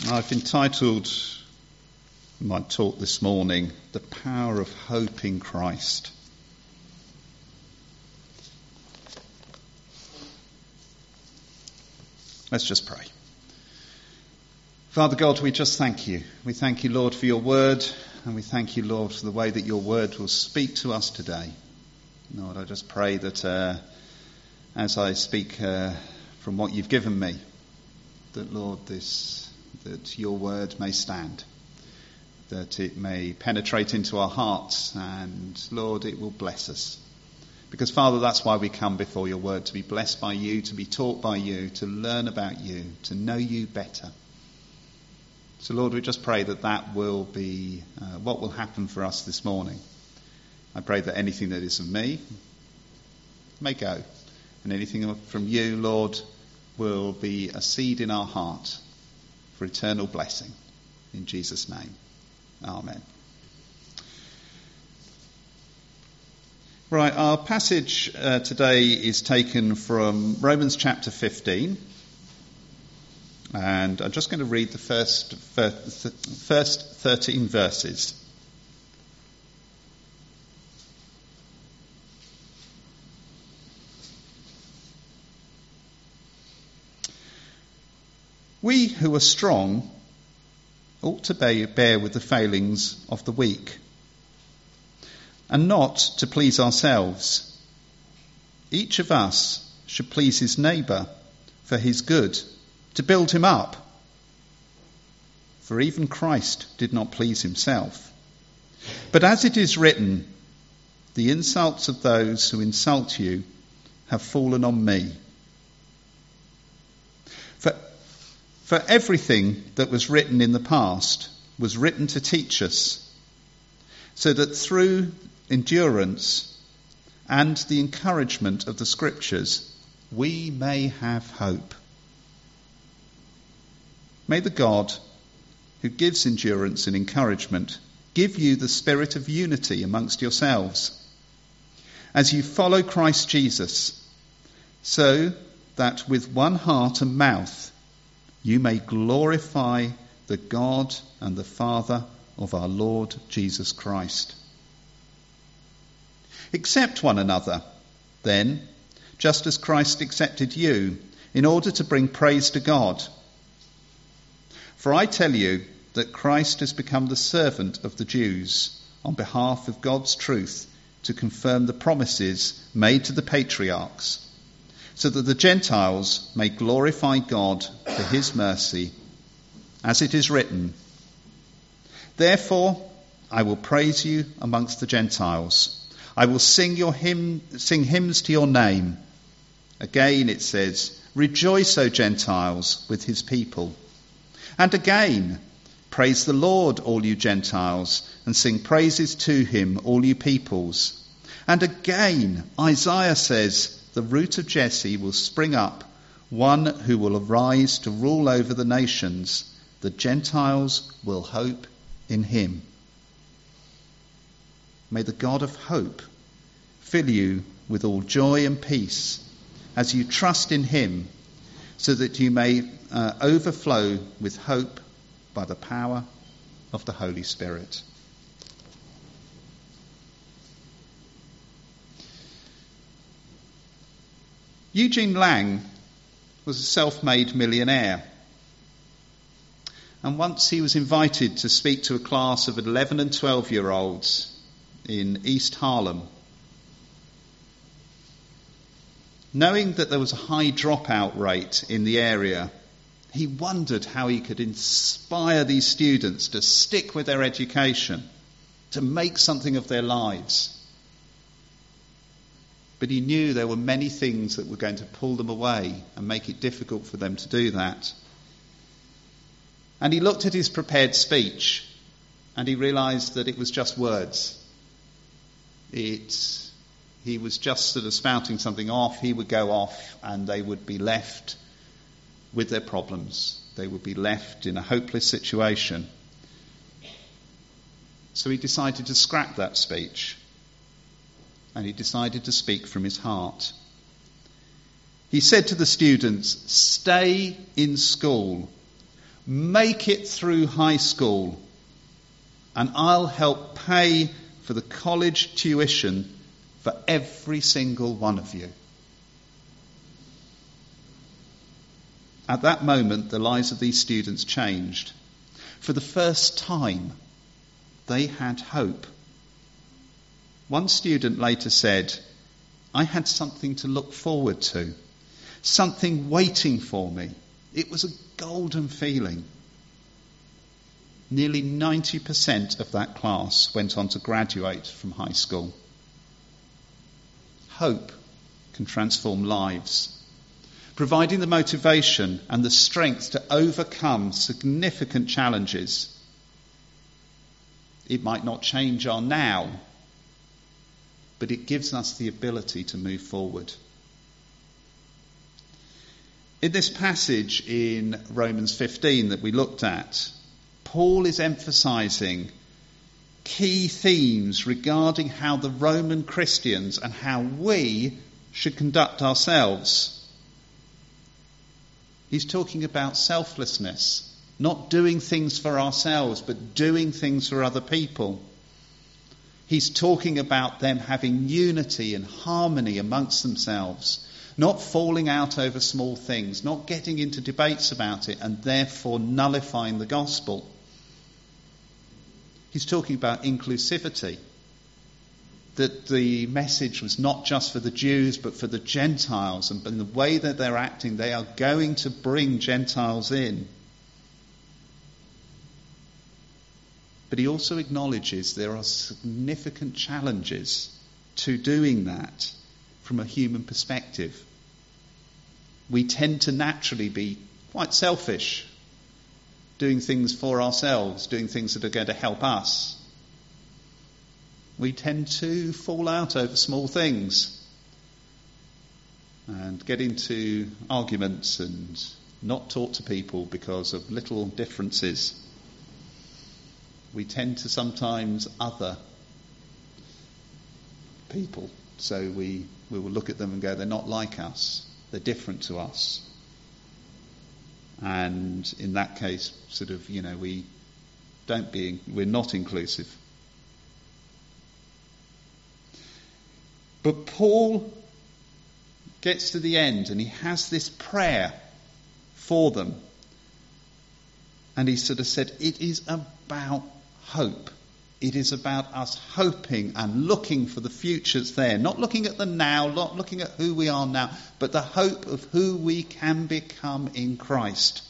I've entitled my talk this morning, The Power of Hope in Christ. Let's just pray. Father God, we just thank you. We thank you, Lord, for your word, and we thank you, Lord, for the way that your word will speak to us today. Lord, I just pray that as I speak from what you've given me, that, Lord, that your word may stand, that it may penetrate into our hearts, and, Lord, it will bless us. Because, Father, that's why we come before your word, to be blessed by you, to be taught by you, to learn about you, to know you better. So, Lord, we just pray that that will be what will happen for us this morning. I pray that anything that is of me may go, and anything from you, Lord, will be a seed in our heart for eternal blessing. In Jesus' name. Amen. Right, our passage today is taken from Romans chapter 15. And I'm just going to read the first 13 verses. We who are strong ought to bear with the failings of the weak, and not to please ourselves. Each of us should please his neighbour for his good, to build him up. For even Christ did not please himself. But as it is written, the insults of those who insult you have fallen on me. For everything that was written in the past was written to teach us, so that through endurance and the encouragement of the Scriptures, we may have hope. May the God who gives endurance and encouragement give you the spirit of unity amongst yourselves, as you follow Christ Jesus, so that with one heart and mouth you may glorify the God and the Father of our Lord Jesus Christ. Accept one another, then, just as Christ accepted you, in order to bring praise to God. For I tell you that Christ has become the servant of the Jews on behalf of God's truth to confirm the promises made to the patriarchs, so that the Gentiles may glorify God for his mercy, as it is written, therefore I will praise you amongst the Gentiles. I will sing hymns to your name. Again it says, rejoice, O Gentiles, with his people. And again, praise the Lord, all you Gentiles, and sing praises to him, all you peoples. And again, Isaiah says, the root of Jesse will spring up, one who will arise to rule over the nations. The Gentiles will hope in him. May the God of hope fill you with all joy and peace as you trust in him, so that you may overflow with hope by the power of the Holy Spirit. Eugene Lang was a self-made millionaire, and once he was invited to speak to a class of 11 and 12-year-olds in East Harlem. Knowing that there was a high dropout rate in the area, he wondered how he could inspire these students to stick with their education, to make something of their lives. But he knew there were many things that were going to pull them away and make it difficult for them to do that. And he looked at his prepared speech and he realised that it was just words. He was just sort of spouting something off. He would go off and they would be left with their problems. They would be left in a hopeless situation. So he decided to scrap that speech. And he decided to speak from his heart. He said to the students, stay in school, make it through high school, and I'll help pay for the college tuition for every single one of you. At that moment, the lives of these students changed. For the first time, they had hope. One student later said, "I had something to look forward to, something waiting for me. It was a golden feeling." Nearly 90% of that class went on to graduate from high school. Hope can transform lives, providing the motivation and the strength to overcome significant challenges. It might not change our now, but it gives us the ability to move forward. In this passage in Romans 15 that we looked at, Paul is emphasising key themes regarding how the Roman Christians and how we should conduct ourselves. He's talking about selflessness, not doing things for ourselves, but doing things for other people. He's talking about them having unity and harmony amongst themselves, not falling out over small things, not getting into debates about it and therefore nullifying the gospel. He's talking about inclusivity, that the message was not just for the Jews but for the Gentiles, and in the way that they're acting, they are going to bring Gentiles in. But he also acknowledges there are significant challenges to doing that from a human perspective. We tend to naturally be quite selfish, doing things for ourselves, doing things that are going to help us. We tend to fall out over small things and get into arguments and not talk to people because of little differences. We tend to sometimes other people, so we will look at them and go, they're not like us, they're different to us. And in that case, we're not inclusive. But Paul gets to the end and he has this prayer for them. And he sort of said, it is about hope. It is about us hoping and looking for the futures there. Not looking at the now, not looking at who we are now, but the hope of who we can become in Christ.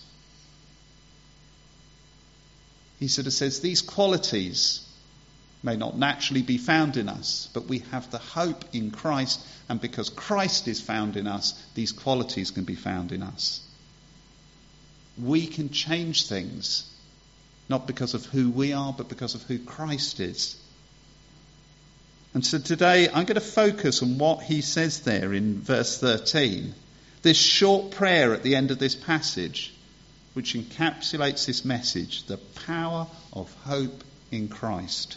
He sort of says these qualities may not naturally be found in us, but we have the hope in Christ, and because Christ is found in us, these qualities can be found in us. We can change things, not because of who we are, but because of who Christ is. And so today I'm going to focus on what he says there in verse 13. This short prayer at the end of this passage, which encapsulates this message, the power of hope in Christ.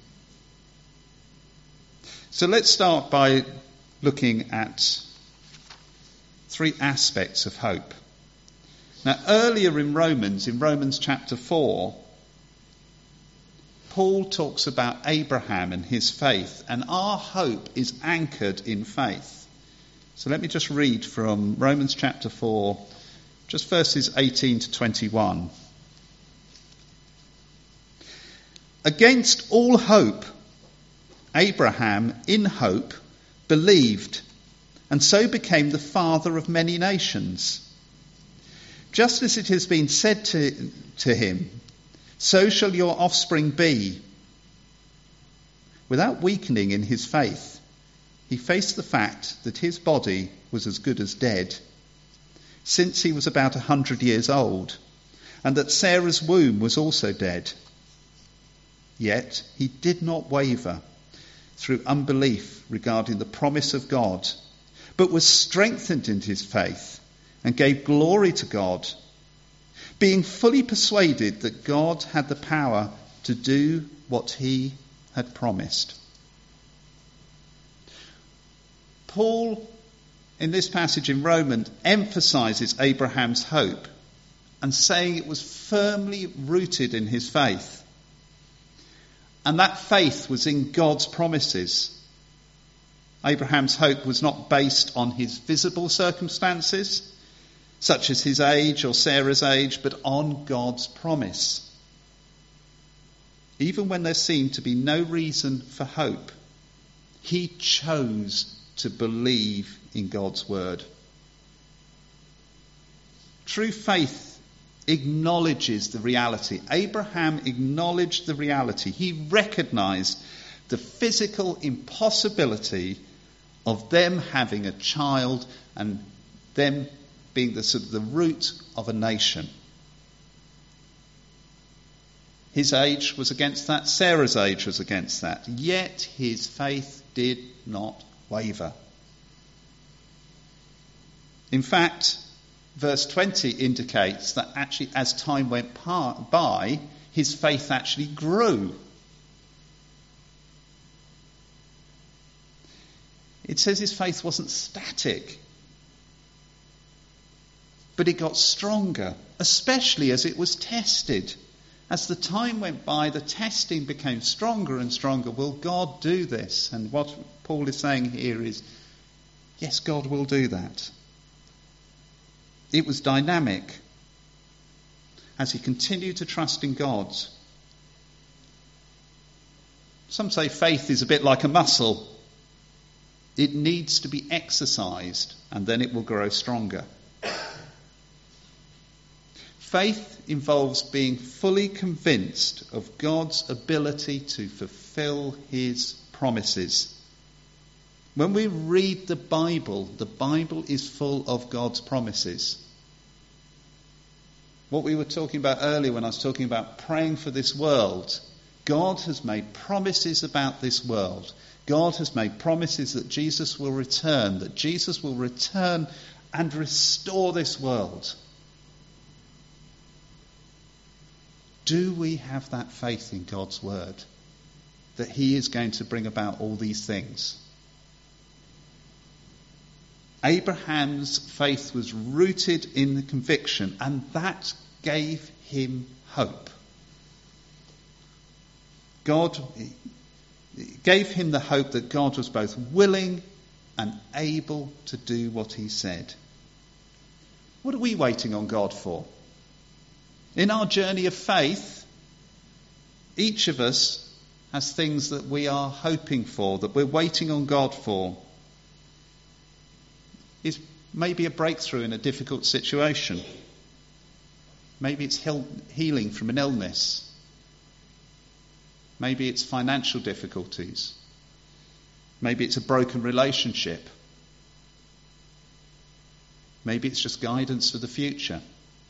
So let's start by looking at three aspects of hope. Now, earlier in Romans chapter 4, Paul talks about Abraham and his faith, and our hope is anchored in faith. So let me just read from Romans chapter 4, just verses 18 to 21. Against all hope, Abraham, in hope, believed, and so became the father of many nations. Just as it has been said to him, so shall your offspring be. Without weakening in his faith, he faced the fact that his body was as good as dead, since he was about 100 years old, and that Sarah's womb was also dead. Yet he did not waver through unbelief regarding the promise of God, but was strengthened in his faith and gave glory to God, being fully persuaded that God had the power to do what he had promised. Paul, in this passage in Romans, emphasizes Abraham's hope and saying it was firmly rooted in his faith. And that faith was in God's promises. Abraham's hope was not based on his visible circumstances, such as his age or Sarah's age, but on God's promise. Even when there seemed to be no reason for hope, he chose to believe in God's word. True faith acknowledges the reality. Abraham acknowledged the reality. He recognized the physical impossibility of them having a child and them being the root of a nation. His age was against that. Sarah's age was against that. Yet his faith did not waver. In fact, verse 20 indicates that actually as time went by, his faith actually grew. It says his faith wasn't static, but it got stronger, especially as it was tested. As the time went by, the testing became stronger and stronger. Will God do this? And what Paul is saying here is, yes, God will do that. It was dynamic as he continued to trust in God. Some say faith is a bit like a muscle. It needs to be exercised and then it will grow stronger. Faith involves being fully convinced of God's ability to fulfill his promises. When we read the Bible is full of God's promises. What we were talking about earlier when I was talking about praying for this world, God has made promises about this world. God has made promises that Jesus will return and restore this world. Do we have that faith in God's word that he is going to bring about all these things? Abraham's faith was rooted in the conviction, and that gave him hope. God gave him the hope that God was both willing and able to do what he said. What are we waiting on God for? In our journey of faith, each of us has things that we are hoping for, that we're waiting on God for. It's maybe a breakthrough in a difficult situation. Maybe it's healing from an illness. Maybe it's financial difficulties. Maybe it's a broken relationship. Maybe it's just guidance for the future.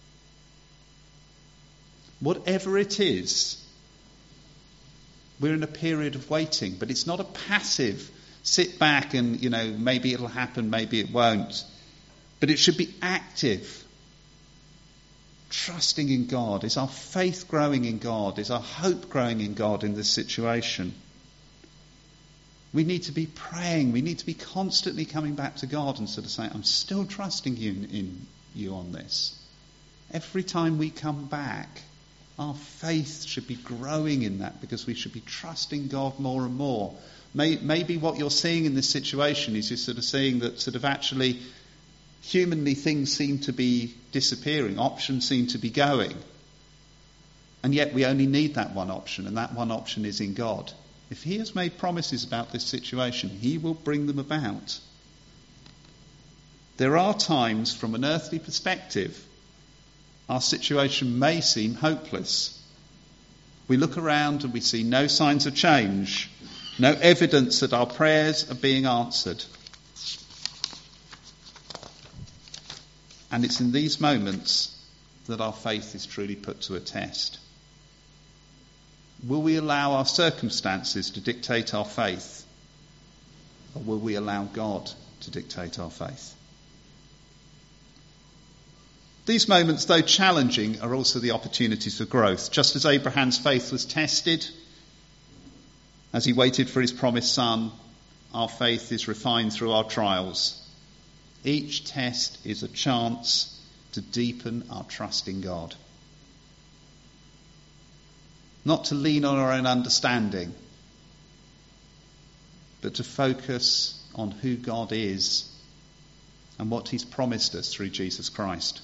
Whatever it is, we're in a period of waiting, but it's not a passive sit back and, maybe it'll happen, maybe it won't. But it should be active. Trusting in God. Is our faith growing in God? Is our hope growing in God in this situation? We need to be praying. We need to be constantly coming back to God and sort of saying, I'm still trusting you on this. Every time we come back, our faith should be growing in that because we should be trusting God more and more. Maybe what you're seeing in this situation is you're sort of seeing that sort of actually humanly things seem to be disappearing, options seem to be going. And yet we only need that one option, and that one option is in God. If he has made promises about this situation, he will bring them about. There are times from an earthly perspective our situation may seem hopeless. We look around and we see no signs of change, no evidence that our prayers are being answered. And it's in these moments that our faith is truly put to a test. Will we allow our circumstances to dictate our faith? Or will we allow God to dictate our faith? These moments, though challenging, are also the opportunities for growth. Just as Abraham's faith was tested, as he waited for his promised son, our faith is refined through our trials. Each test is a chance to deepen our trust in God. Not to lean on our own understanding, but to focus on who God is and what he's promised us through Jesus Christ.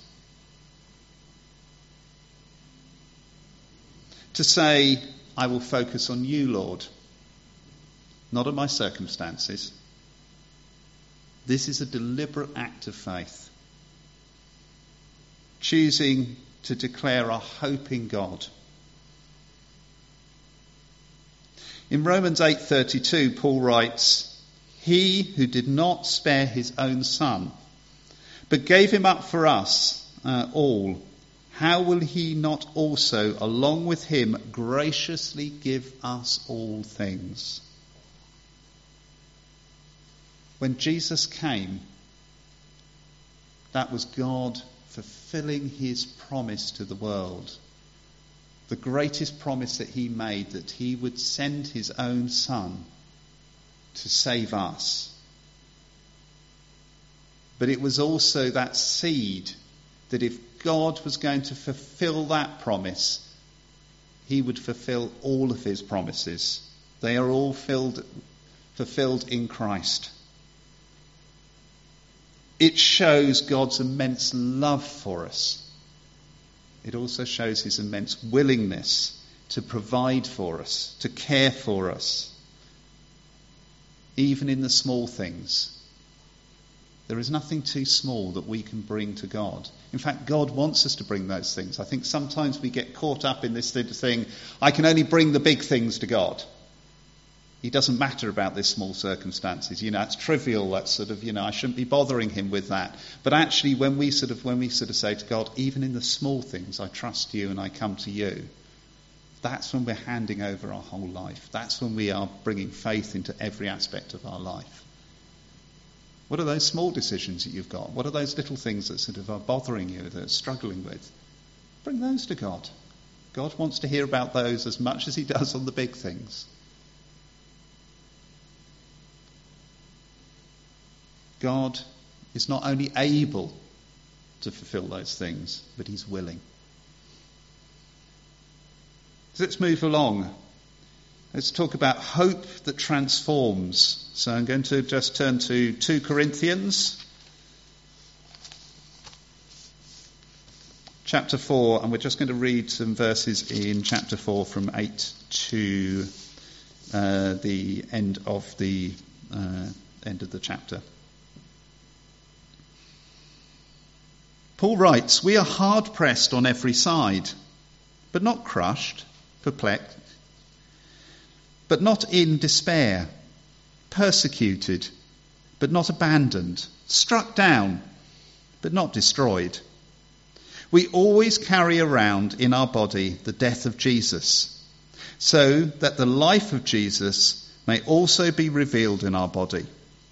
To say, I will focus on you, Lord, not on my circumstances. This is a deliberate act of faith. Choosing to declare our hope in God. In Romans 8:32, Paul writes, "He who did not spare his own son, but gave him up for us all, how will he not also, along with him, graciously give us all things?" When Jesus came, that was God fulfilling his promise to the world. The greatest promise that he made, that he would send his own son to save us. But it was also that seed that if God was going to fulfill that promise, he would fulfill all of his promises. They are all fulfilled in Christ. It shows God's immense love for us. It also shows his immense willingness to provide for us, to care for us, even in the small things. There is nothing too small that we can bring to God. In fact, God wants us to bring those things. I think sometimes we get caught up in this thing, I can only bring the big things to God. He doesn't matter about these small circumstances. It's trivial. That's sort of, I shouldn't be bothering him with that. But actually, when we sort of say to God, even in the small things, I trust you and I come to you, that's when we're handing over our whole life. That's when we are bringing faith into every aspect of our life. What are those small decisions that you've got? What are those little things that sort of are bothering you, that are struggling with? Bring those to God. God wants to hear about those as much as he does on the big things. God is not only able to fulfill those things, but he's willing. So let's move along. Let's talk about hope that transforms. So I'm going to just turn to 2 Corinthians chapter 4, and we're just going to read some verses in chapter 4 from 8 to the end of the chapter. Paul writes, "We are hard pressed on every side, but not crushed, perplexed, but not in despair, persecuted, but not abandoned, struck down, but not destroyed. We always carry around in our body the death of Jesus, so that the life of Jesus may also be revealed in our body.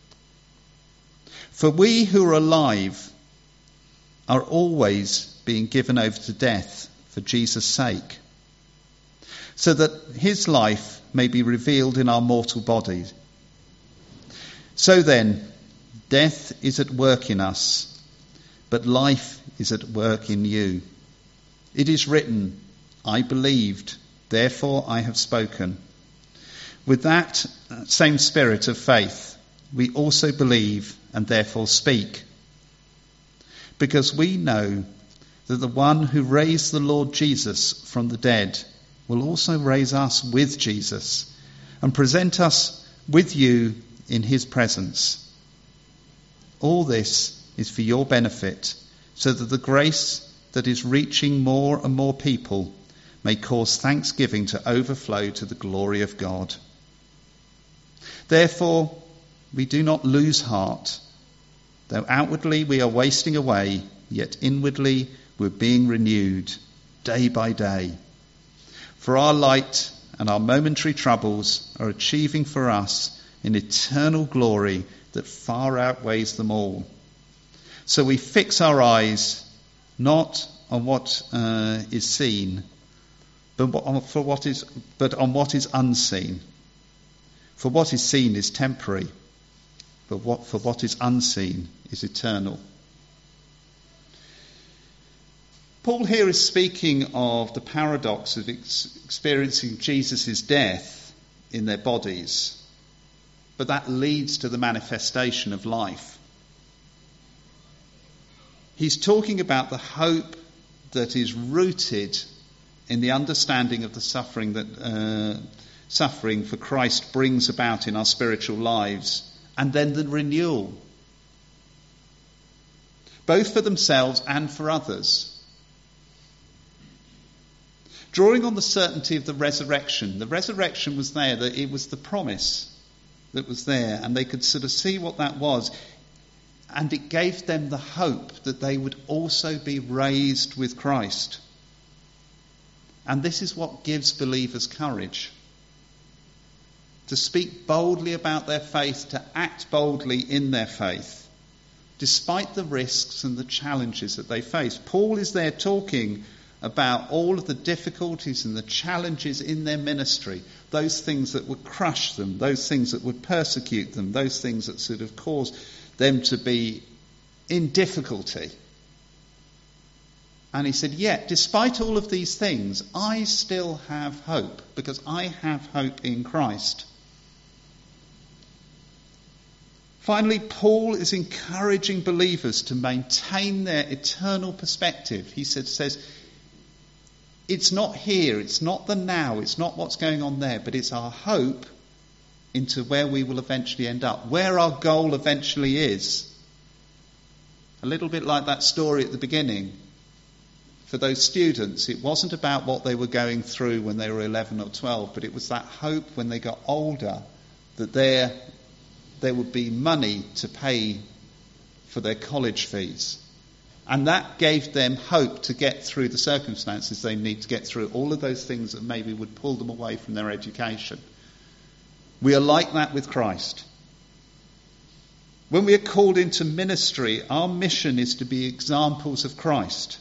For we who are alive are always being given over to death for Jesus' sake, so that his life may be revealed in our mortal bodies. So then, death is at work in us, but life is at work in you. It is written, I believed, therefore I have spoken. With that same spirit of faith, we also believe and therefore speak. Because we know that the one who raised the Lord Jesus from the dead will also raise us with Jesus and present us with you in his presence. All this is for your benefit, so that the grace that is reaching more and more people may cause thanksgiving to overflow to the glory of God. Therefore, we do not lose heart. Though outwardly we are wasting away, yet inwardly we're being renewed day by day. For our light and our momentary troubles are achieving for us an eternal glory that far outweighs them all. So we fix our eyes not on what is seen, but on what is unseen. For what is seen is temporary, but for what is unseen is eternal. Paul here is speaking of the paradox of experiencing Jesus' death in their bodies, but that leads to the manifestation of life. He's talking about the hope that is rooted in the understanding of the suffering that suffering for Christ brings about in our spiritual lives, and then the renewal, both for themselves and for others. Drawing on the certainty of the resurrection was there, that it was the promise that was there, and they could sort of see what that was, and it gave them the hope that they would also be raised with Christ. And this is what gives believers courage. To speak boldly about their faith, to act boldly in their faith, despite the risks and the challenges that they face. Paul is there talking about all of the difficulties and the challenges in their ministry, those things that would crush them, those things that would persecute them, those things that sort of cause them to be in difficulty. And he said, yet, despite all of these things, I still have hope, because I have hope in Christ. Finally, Paul is encouraging believers to maintain their eternal perspective. He says, it's not here, it's not the now, it's not what's going on there, but it's our hope into where we will eventually end up, where our goal eventually is. A little bit like that story at the beginning. For those students, it wasn't about what they were going through when they were 11 or 12, but it was that hope when they got older that there would be money to pay for their college fees. And that gave them hope to get through the circumstances they need to get through, all of those things that maybe would pull them away from their education. We are like that with Christ. When we are called into ministry, our mission is to be examples of Christ,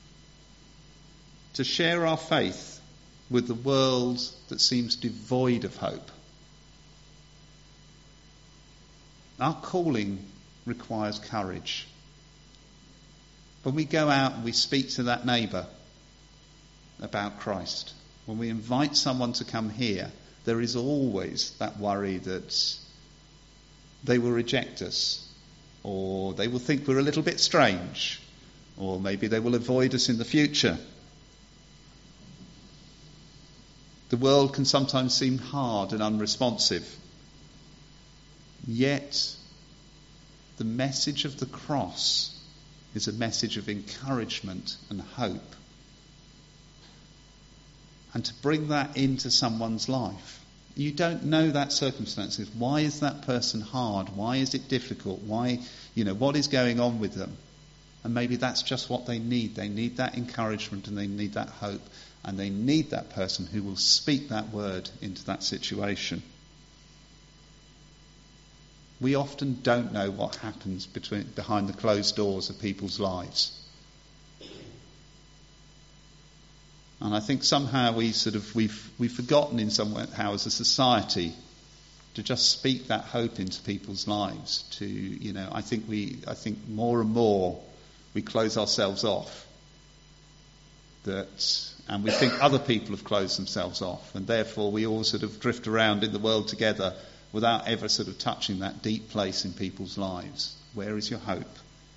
to share our faith with the world that seems devoid of hope. Our calling requires courage. When we go out and we speak to that neighbour about Christ, when we invite someone to come here, there is always that worry that they will reject us, or they will think we're a little bit strange, or maybe they will avoid us in the future. The world can sometimes seem hard and unresponsive. Yet, the message of the cross is a message of encouragement and hope. And to bring that into someone's life. You don't know that circumstances. Why is that person hard? Why is it difficult? Why, what is going on with them? And maybe that's just what they need. They need that encouragement and they need that hope. And they need that person who will speak that word into that situation. We often don't know what happens behind the closed doors of people's lives. And I think somehow we've forgotten in somehow as a society to just speak that hope into people's lives. I think more and more we close ourselves off. And we think other people have closed themselves off, and therefore we all sort of drift around in the world together without ever sort of touching that deep place in people's lives. Where is your hope?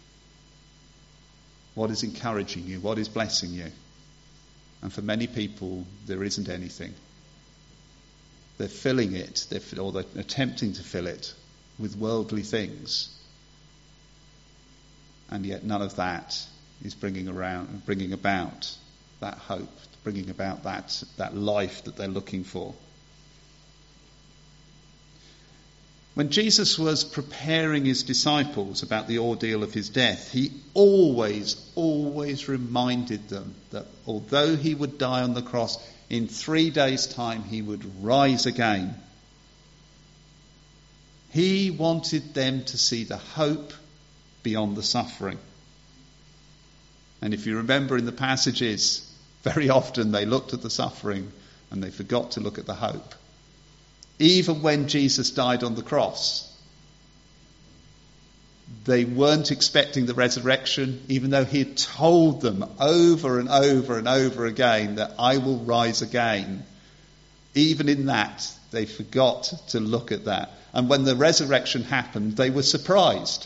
What is encouraging you? What is blessing you? And for many people, there isn't anything. They're filling it, or they're attempting to fill it with worldly things. And yet none of that is bringing about that hope, bringing about that life that they're looking for. When Jesus was preparing his disciples about the ordeal of his death, he always reminded them that although he would die on the cross, in 3 days' time he would rise again. He wanted them to see the hope beyond the suffering. And if you remember in the passages, very often they looked at the suffering and they forgot to look at the hope. Even when Jesus died on the cross, They weren't expecting the resurrection, even though he had told them over and over and over again that I will rise again. Even in that, they forgot to look at that. And when the resurrection happened, they were surprised.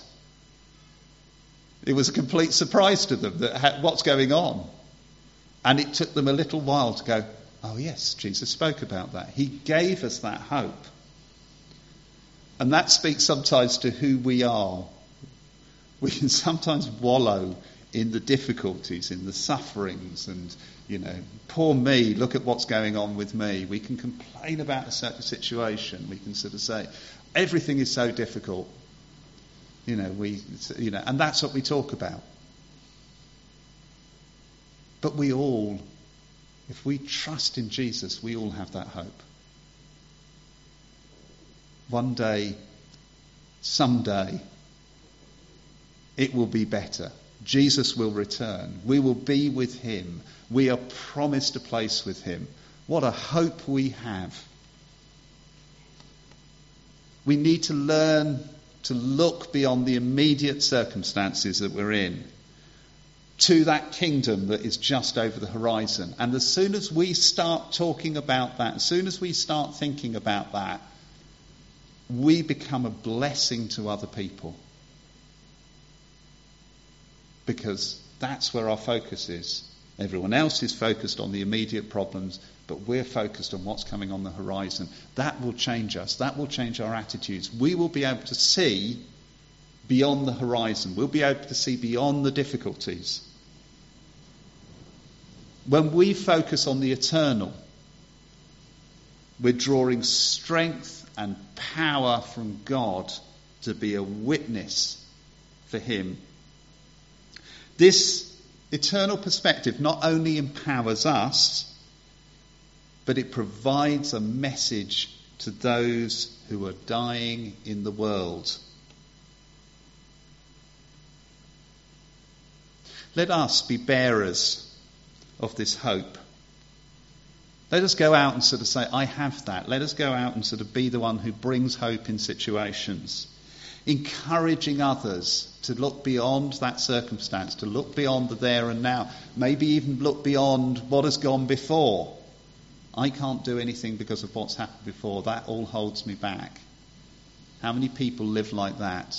It was a complete surprise to them that what's going on. And it took them a little while to go, oh yes, Jesus spoke about that. He gave us that hope. And that speaks sometimes to who we are. We can sometimes wallow in the difficulties, in the sufferings, and, poor me, look at what's going on with me. We can complain about a certain situation. We can sort of say, everything is so difficult. And that's what we talk about. But we all, if we trust in Jesus, we all have that hope. One day, someday, it will be better. Jesus will return. We will be with him. We are promised a place with him. What a hope we have. We need to learn to look beyond the immediate circumstances that we're in to that kingdom that is just over the horizon. And as soon as we start talking about that, as soon as we start thinking about that, we become a blessing to other people. Because that's where our focus is. Everyone else is focused on the immediate problems, but we're focused on what's coming on the horizon. That will change us. That will change our attitudes. We will be able to see beyond the horizon. We'll be able to see beyond the difficulties. When we focus on the eternal, we're drawing strength and power from God to be a witness for him. This eternal perspective not only empowers us, but it provides a message to those who are dying in the world. Let us be bearers of this hope. Let us go out and sort of say, I have that. Let us go out and sort of be the one who brings hope in situations. Encouraging others to look beyond that circumstance, to look beyond the there and now, maybe even look beyond what has gone before. I can't do anything because of what's happened before. That all holds me back. How many people live like that?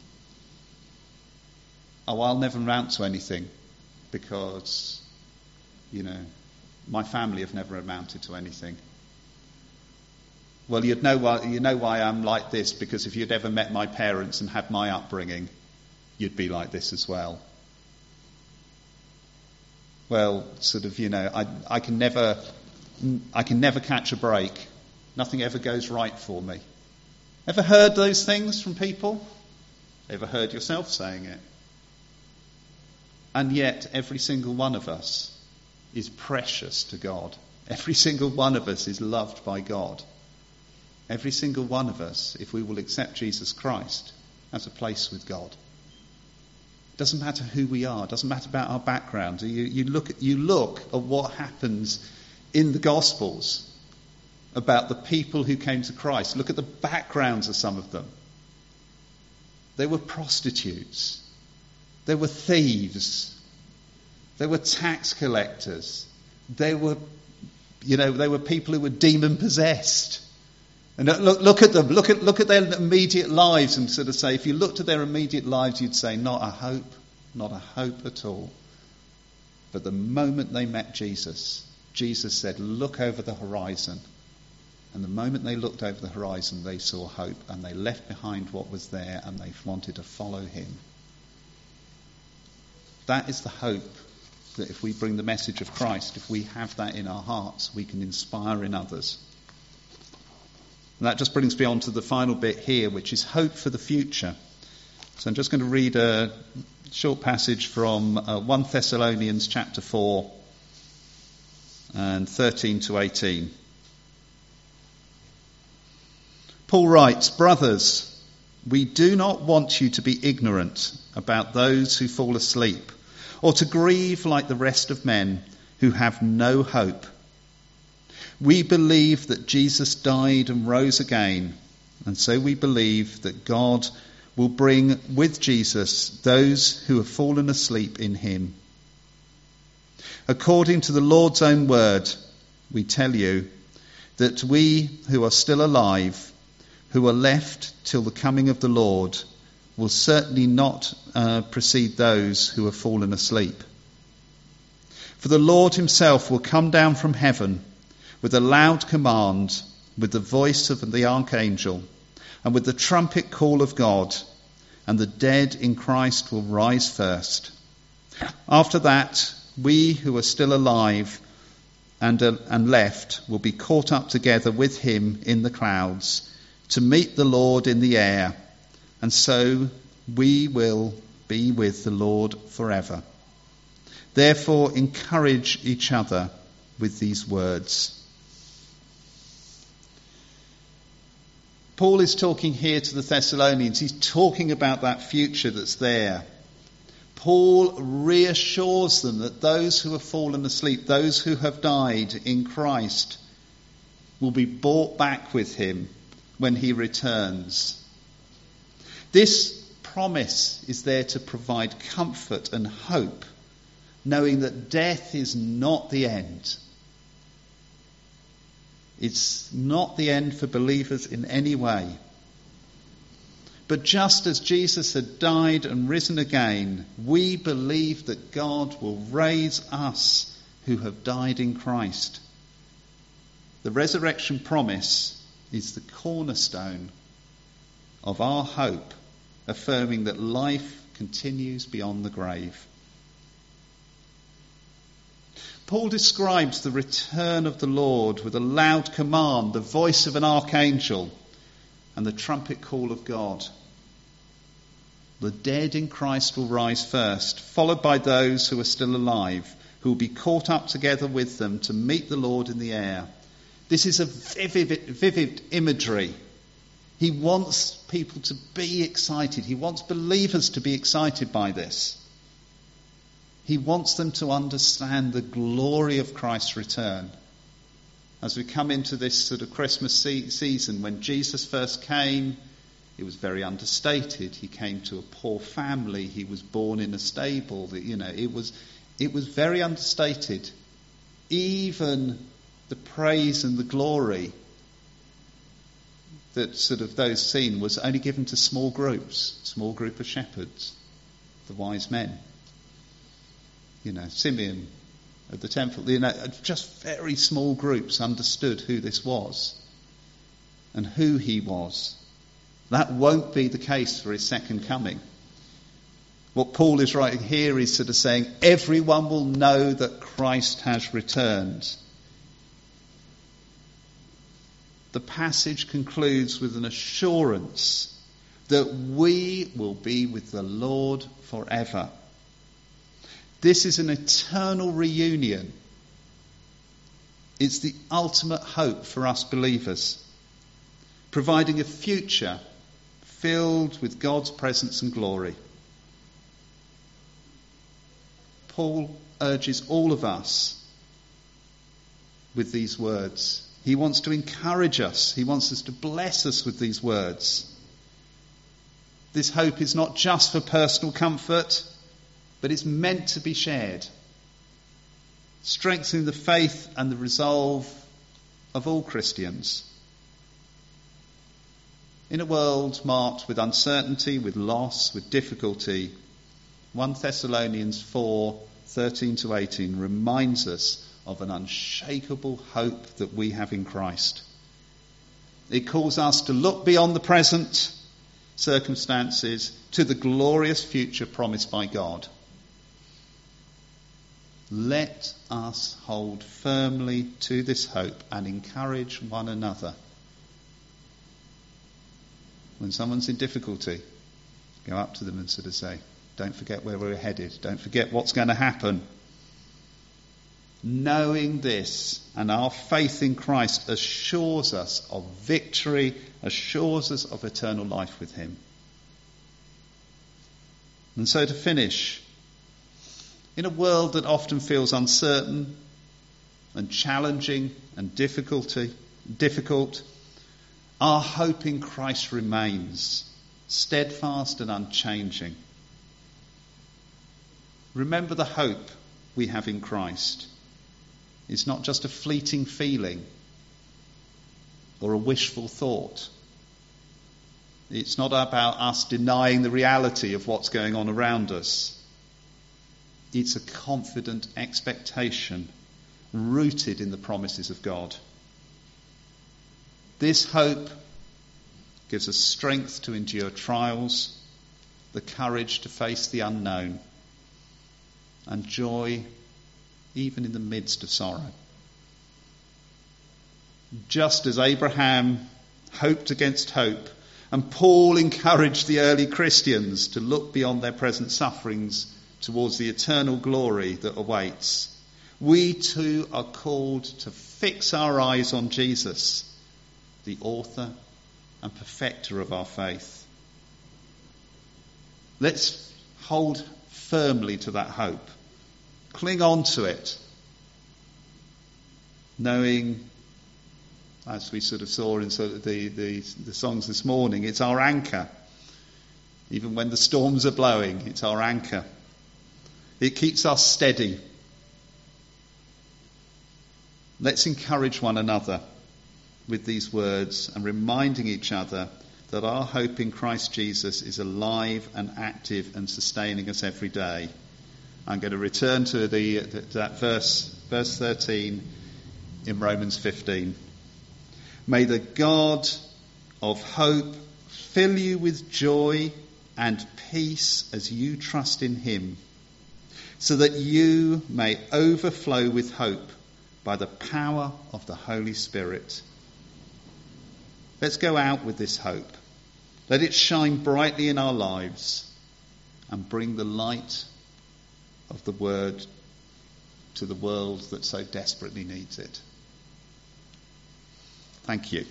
Oh, I'll never amount to anything because, my family have never amounted to anything. Well, you know why I'm like this, because if you'd ever met my parents and had my upbringing, you'd be like this as well. Well, I can never catch a break. Nothing ever goes right for me. Ever heard those things from people? Ever heard yourself saying it? And yet, every single one of us is precious to God. Every single one of us is loved by God. Every single one of us, if we will accept Jesus Christ, has a place with God. It doesn't matter who we are. It doesn't matter about our background. You look at what happens in the Gospels about the people who came to Christ. Look at the backgrounds of some of them. They were prostitutes. They were thieves. They were tax collectors. They were people who were demon possessed. And look at them. Look at their immediate lives, and sort of say, if you looked at their immediate lives, you'd say, not a hope at all. But the moment they met Jesus, Jesus said, look over the horizon. And the moment they looked over the horizon, they saw hope, and they left behind what was there, and they wanted to follow him. That is the hope that if we bring the message of Christ, if we have that in our hearts, we can inspire in others. And that just brings me on to the final bit here, which is hope for the future. So I'm just going to read a short passage from 1 Thessalonians chapter 4 and 13 to 18. Paul writes, "Brothers, we do not want you to be ignorant about those who fall asleep, or to grieve like the rest of men who have no hope. We believe that Jesus died and rose again, and so we believe that God will bring with Jesus those who have fallen asleep in him. According to the Lord's own word, we tell you that we who are still alive, who are left till the coming of the Lord, will certainly not precede those who have fallen asleep. For the Lord himself will come down from heaven with a loud command, with the voice of the archangel, and with the trumpet call of God, and the dead in Christ will rise first. After that, we who are still alive and left will be caught up together with him in the clouds to meet the Lord in the air, and so we will be with the Lord forever. Therefore, encourage each other with these words. Paul is talking here to the Thessalonians. He's talking about that future that's there. Paul reassures them that those who have fallen asleep, those who have died in Christ, will be brought back with him when he returns. This promise is there to provide comfort and hope, knowing that death is not the end. It's not the end for believers in any way. But just as Jesus had died and risen again, we believe that God will raise us who have died in Christ. The resurrection promise is the cornerstone of our hope, affirming that life continues beyond the grave. Paul describes the return of the Lord with a loud command, the voice of an archangel, and the trumpet call of God. The dead in Christ will rise first, followed by those who are still alive, who will be caught up together with them to meet the Lord in the air. This is a vivid imagery. He wants people to be excited. He wants believers to be excited by this. He wants them to understand the glory of Christ's return. As we come into this sort of Christmas season, when Jesus first came, it was very understated. He came to a poor family. He was born in a stable. It was very understated. Even the praise and the glory that sort of those seen was only given to small group of shepherds, the wise men. Simeon at the temple, just very small groups understood who this was and who he was. That won't be the case for his second coming. What Paul is writing here is sort of saying everyone will know that Christ has returned. The passage concludes with an assurance that we will be with the Lord forever. This is an eternal reunion. It's the ultimate hope for us believers, providing a future filled with God's presence and glory. Paul urges all of us with these words. He wants to encourage us. He wants us to bless us with these words. This hope is not just for personal comfort, but it's meant to be shared, strengthening the faith and the resolve of all Christians. In a world marked with uncertainty, with loss, with difficulty, 1 Thessalonians 4:13-18 reminds us of an unshakable hope that we have in Christ. It calls us to look beyond the present circumstances to the glorious future promised by God. Let us hold firmly to this hope and encourage one another. When someone's in difficulty, go up to them and sort of say, don't forget where we're headed. Don't forget what's going to happen. Knowing this and our faith in Christ assures us of victory, assures us of eternal life with him. And so to finish, in a world that often feels uncertain and challenging and difficult, our hope in Christ remains. steadfast and unchanging. Remember the hope we have in Christ. It's not just a fleeting feeling or a wishful thought. It's not about us denying the reality of what's going on around us. It's a confident expectation rooted in the promises of God. This hope gives us strength to endure trials, the courage to face the unknown, and joy even in the midst of sorrow. Just as Abraham hoped against hope, and Paul encouraged the early Christians to look beyond their present sufferings towards the eternal glory that awaits, we too are called to fix our eyes on Jesus, the author and perfecter of our faith. Let's hold firmly to that hope. Cling on to it, knowing, as we sort of saw in sort of the songs this morning, it's our anchor. Even when the storms are blowing, it's our anchor. It keeps us steady. Let's encourage one another with these words and reminding each other that our hope in Christ Jesus is alive and active and sustaining us every day. I'm going to return to that verse 13 in Romans 15. May the God of hope fill you with joy and peace as you trust in him, so that you may overflow with hope by the power of the Holy Spirit. Let's go out with this hope. Let it shine brightly in our lives and bring the light of the word to the world that so desperately needs it. Thank you.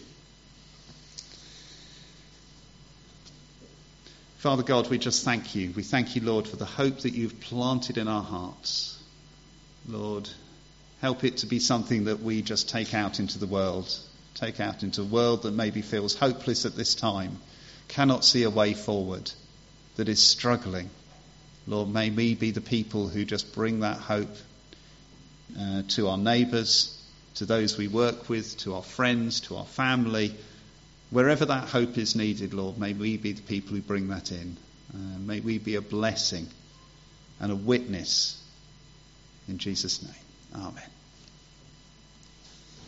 Father God, we just thank you. We thank you, Lord, for the hope that you've planted in our hearts. Lord, help it to be something that we just take out into the world. Take out into a world that maybe feels hopeless at this time, cannot see a way forward, that is struggling. Lord, may we be the people who just bring that hope to our neighbours, to those we work with, to our friends, to our family. Wherever that hope is needed, Lord, may we be the people who bring that in. May we be a blessing and a witness. In Jesus' name, amen.